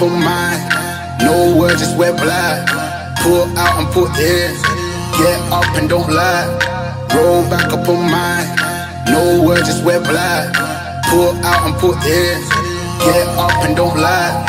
on mine. No words, just wear black. Pull out and put in. Get up and don't lie. Roll back up on mine. No words, just wear black. Pull out and put in. Get up and don't lie.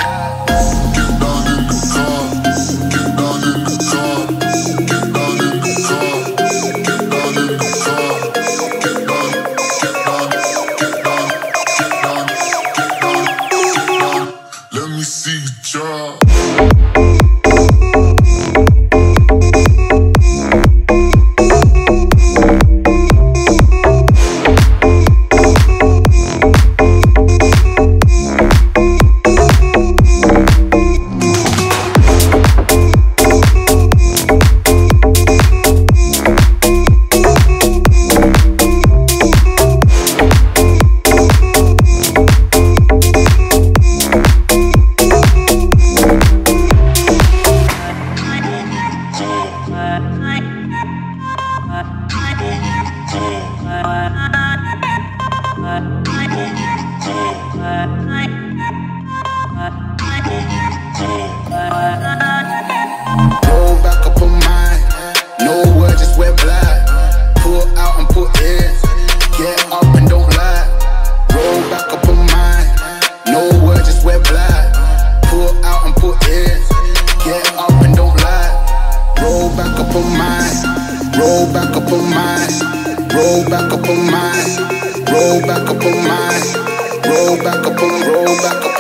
Roll back up on mine. No words, just wear black. Pull out and put in. Get up and don't lie. Roll back up on mine. No words, just wear black. Pull out and put in. Get up and don't lie. Roll back up on mine. Roll back up on mine. Roll back up on mine. Roll back up on mine. Roll back up on, roll back up.